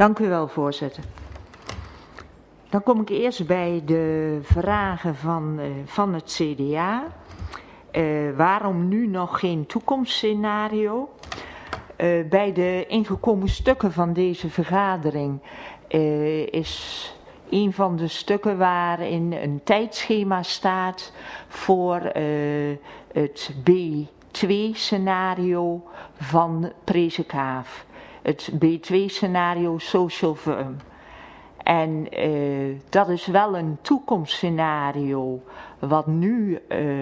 Dank u wel, voorzitter. Dan kom ik eerst bij de vragen van het CDA. Waarom nu nog geen toekomstscenario? Bij de ingekomen stukken van deze vergadering is een van de stukken waarin een tijdschema staat voor het B2-scenario van Presikhaaf. Het B2-scenario Social Firm. En dat is wel een toekomstscenario wat nu,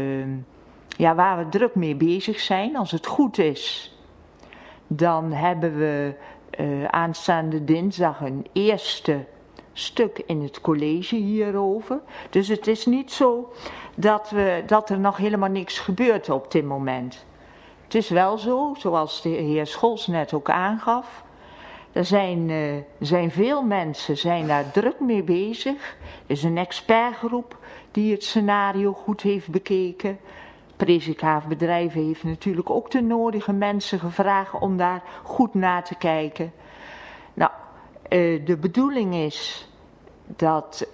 waar we druk mee bezig zijn. Als het goed is, dan hebben we aanstaande dinsdag een eerste stuk in het college hierover. Dus het is niet zo dat er nog helemaal niks gebeurt op dit moment. Het is wel zo, zoals de heer Scholz net ook aangaf. Er zijn veel mensen daar druk mee bezig. Er is een expertgroep die het scenario goed heeft bekeken. Presikhaaf Bedrijven heeft natuurlijk ook de nodige mensen gevraagd om daar goed naar te kijken. Nou, de bedoeling is dat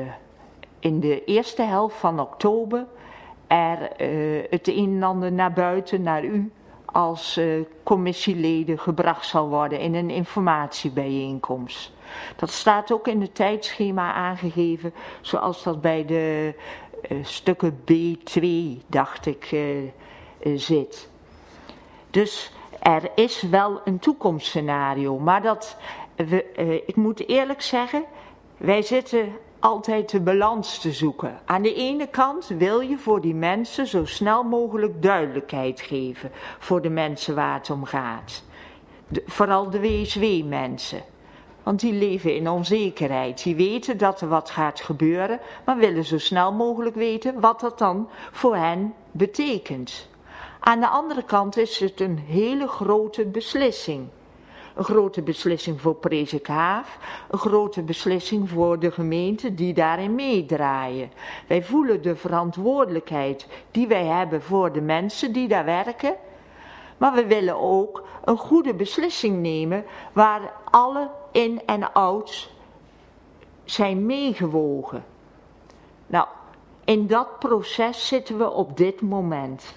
in de eerste helft van oktober er het een en ander naar buiten, naar u als commissieleden gebracht zal worden in een informatiebijeenkomst. Dat staat ook in het tijdschema aangegeven, zoals dat bij de stukken B2, dacht ik, zit. Dus er is wel een toekomstscenario, maar ik moet eerlijk zeggen, wij zitten altijd de balans te zoeken. Aan de ene kant wil je voor die mensen zo snel mogelijk duidelijkheid geven voor de mensen waar het om gaat. Vooral de WSW-mensen. Want die leven in onzekerheid. Die weten dat er wat gaat gebeuren, maar willen zo snel mogelijk weten wat dat dan voor hen betekent. Aan de andere kant is het een hele grote beslissing. Een grote beslissing voor Presikhaaf, een grote beslissing voor de gemeenten die daarin meedraaien. Wij voelen de verantwoordelijkheid die wij hebben voor de mensen die daar werken. Maar we willen ook een goede beslissing nemen waar alle in- en outs zijn meegewogen. Nou, in dat proces zitten we op dit moment.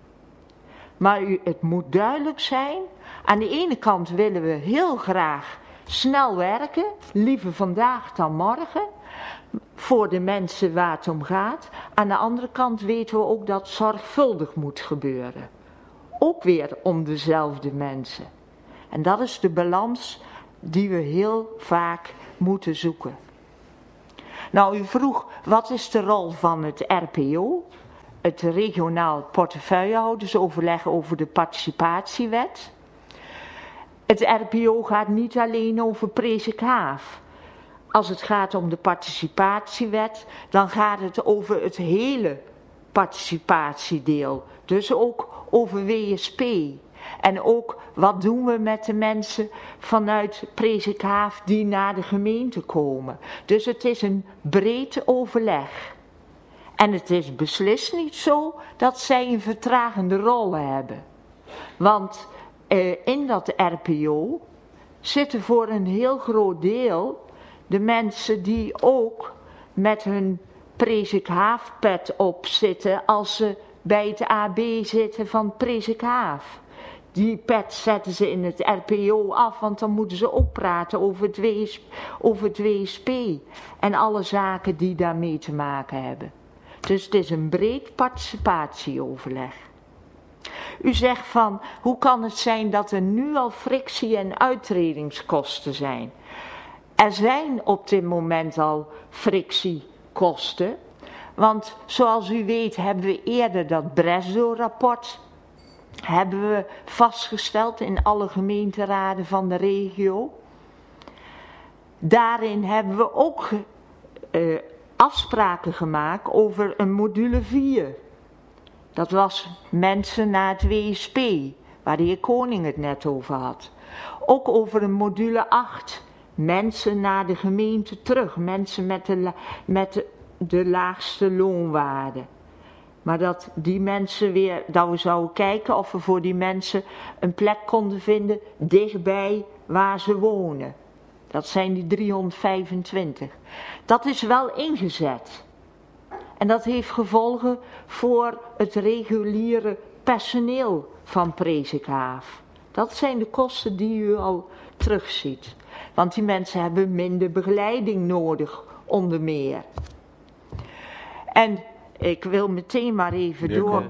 Maar het moet duidelijk zijn, aan de ene kant willen we heel graag snel werken, liever vandaag dan morgen, voor de mensen waar het om gaat. Aan de andere kant weten we ook dat zorgvuldig moet gebeuren. Ook weer om dezelfde mensen. En dat is de balans die we heel vaak moeten zoeken. Nou, u vroeg, wat is de rol van het RPO? Het regionaal portefeuillehoudersoverleg over de participatiewet. Het RPO gaat niet alleen over Presikhaaf. Als het gaat om de participatiewet, dan gaat het over het hele participatiedeel. Dus ook over WSP. En ook wat doen we met de mensen vanuit Presikhaaf die naar de gemeente komen. Dus het is een breed overleg. En het is beslist niet zo dat zij een vertragende rol hebben. Want in dat RPO zitten voor een heel groot deel de mensen die ook met hun Presikhaaf-pet op zitten als ze bij het AB zitten van Presikhaaf. Die pet zetten ze in het RPO af, want dan moeten ze ook praten over het WSP en alle zaken die daarmee te maken hebben. Dus het is een breed participatieoverleg. U zegt van, hoe kan het zijn dat er nu al frictie en uittredingskosten zijn? Er zijn op dit moment al frictiekosten. Want zoals u weet hebben we eerder dat Bresdo-rapport hebben we vastgesteld in alle gemeenteraden van de regio. Daarin hebben we ook afspraken gemaakt over een module 4. Dat was mensen naar het WSP, waar de heer Koning het net over had. Ook over een module 8, mensen naar de gemeente terug, mensen met de laagste loonwaarde. Maar dat die mensen weer, dat we zouden kijken of we voor die mensen een plek konden vinden dichtbij waar ze wonen. Dat zijn die 325. Dat is wel ingezet. En dat heeft gevolgen voor het reguliere personeel van Presikhaaf. Dat zijn de kosten die u al terugziet. Want die mensen hebben minder begeleiding nodig, onder meer. En ik wil meteen maar even door.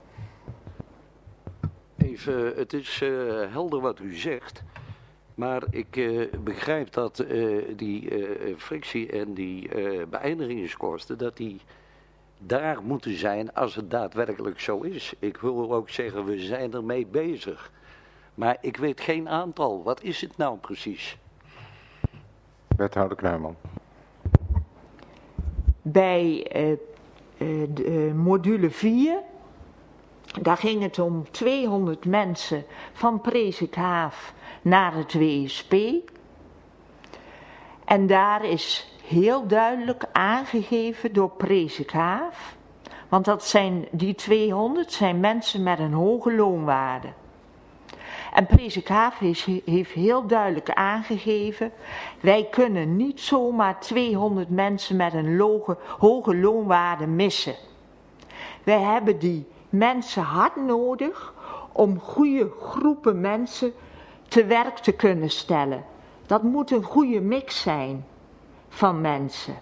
Even, het is helder wat u zegt. Maar ik begrijp dat die frictie en die beëindigingskosten, dat die daar moeten zijn als het daadwerkelijk zo is. Ik wil ook zeggen, we zijn ermee bezig. Maar ik weet geen aantal. Wat is het nou precies? Wethouder Kruijman. Bij module 4, daar ging het om 200 mensen van Presikhaaf naar het WSP. En daar is heel duidelijk aangegeven door Presikhaaf, want die 200 zijn mensen met een hoge loonwaarde. En Presikhaaf heeft heel duidelijk aangegeven, wij kunnen niet zomaar 200 mensen met een hoge loonwaarde missen. Wij hebben die mensen hard nodig om goede groepen mensen te werk te kunnen stellen. Dat moet een goede mix zijn van mensen.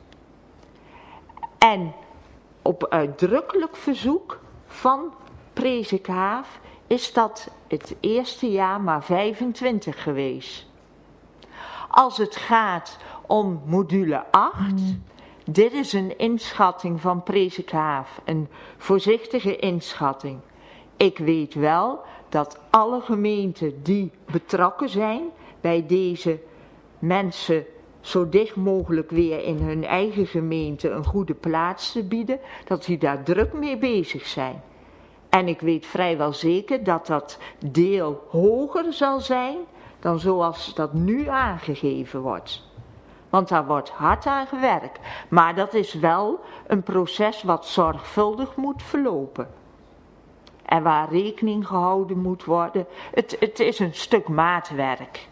En op uitdrukkelijk verzoek van Presikhaaf is dat het eerste jaar maar 25 geweest. Als het gaat om module 8, dit is een inschatting van Presikhaaf, een voorzichtige inschatting. Ik weet wel dat alle gemeenten die betrokken zijn bij deze mensen zo dicht mogelijk weer in hun eigen gemeente een goede plaats te bieden, dat die daar druk mee bezig zijn. En ik weet vrijwel zeker dat dat deel hoger zal zijn dan zoals dat nu aangegeven wordt. Want daar wordt hard aan gewerkt. Maar dat is wel een proces wat zorgvuldig moet verlopen. En waar rekening gehouden moet worden. Het is een stuk maatwerk.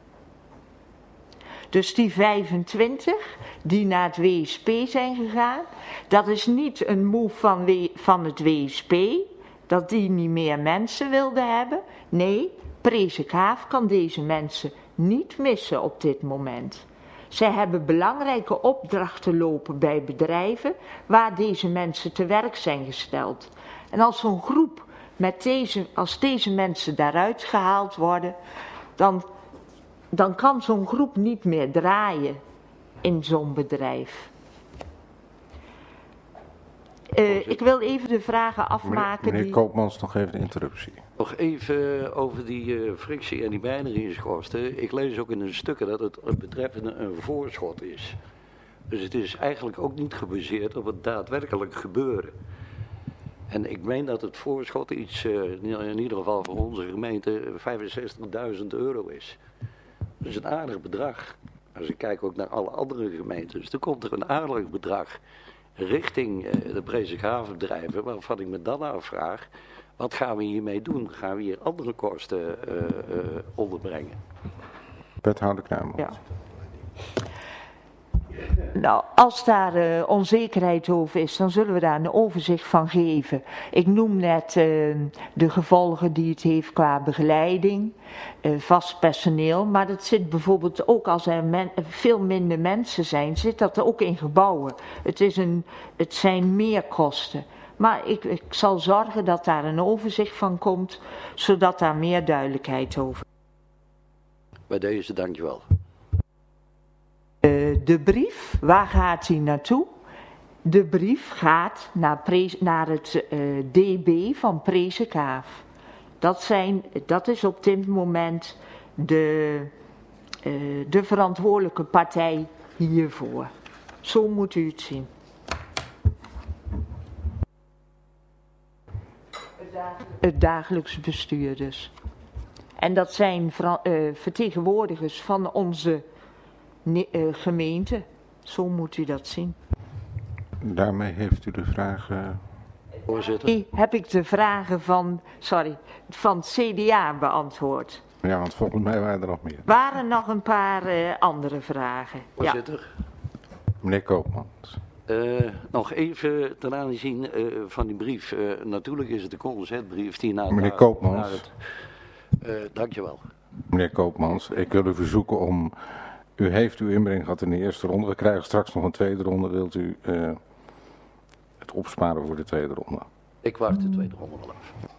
Dus die 25 die naar het WSP zijn gegaan, dat is niet een move van het WSP, dat die niet meer mensen wilden hebben. Nee, Presikhaaf kan deze mensen niet missen op dit moment. Zij hebben belangrijke opdrachten lopen bij bedrijven waar deze mensen te werk zijn gesteld. En als zo'n groep als deze mensen daaruit gehaald worden, dan kan zo'n groep niet meer draaien in zo'n bedrijf. Ik wil even de vragen afmaken. Meneer Koopmans, nog even de interruptie. Nog even over die frictie en die beëindigingskosten. Ik lees ook in de stukken dat het betreffende een voorschot is. Dus het is eigenlijk ook niet gebaseerd op het daadwerkelijk gebeuren. En ik meen dat het voorschot iets, in ieder geval voor onze gemeente, €65.000 is. Dat is een aardig bedrag. Als ik kijk ook naar alle andere gemeentes, dan komt er een aardig bedrag richting de Presikhaafbedrijven, waarvan ik me dan afvraag, wat gaan we hiermee doen? Gaan we hier andere kosten onderbrengen? Wethouder Kruijman. Ja. Nou, als daar onzekerheid over is, dan zullen we daar een overzicht van geven. Ik noem net de gevolgen die het heeft qua begeleiding, vast personeel. Maar dat zit bijvoorbeeld ook als er veel minder mensen zijn, zit dat ook in gebouwen. Het zijn meerkosten. Maar ik zal zorgen dat daar een overzicht van komt, zodat daar meer duidelijkheid over is. Bij deze, dankjewel. De brief, waar gaat die naartoe? De brief gaat naar het DB van Presikhaaf. Dat is op dit moment de verantwoordelijke partij hiervoor. Zo moet u het zien. Het dagelijks bestuur dus. En dat zijn vertegenwoordigers van onze gemeente. Zo moet u dat zien. Daarmee heeft u de vragen... Voorzitter. Heb ik de vragen van het CDA beantwoord. Ja, want volgens mij waren er nog meer. Waren nog een paar andere vragen? Voorzitter. Meneer Koopmans. Nog even ten aanzien van die brief. Natuurlijk is het de conceptbrief die naar... Meneer Koopmans. Dankjewel. Meneer Koopmans, ik wil u verzoeken om... U heeft uw inbreng gehad in de eerste ronde. We krijgen straks nog een tweede ronde. Wilt u het opsparen voor de tweede ronde? Ik wacht de tweede ronde wel af.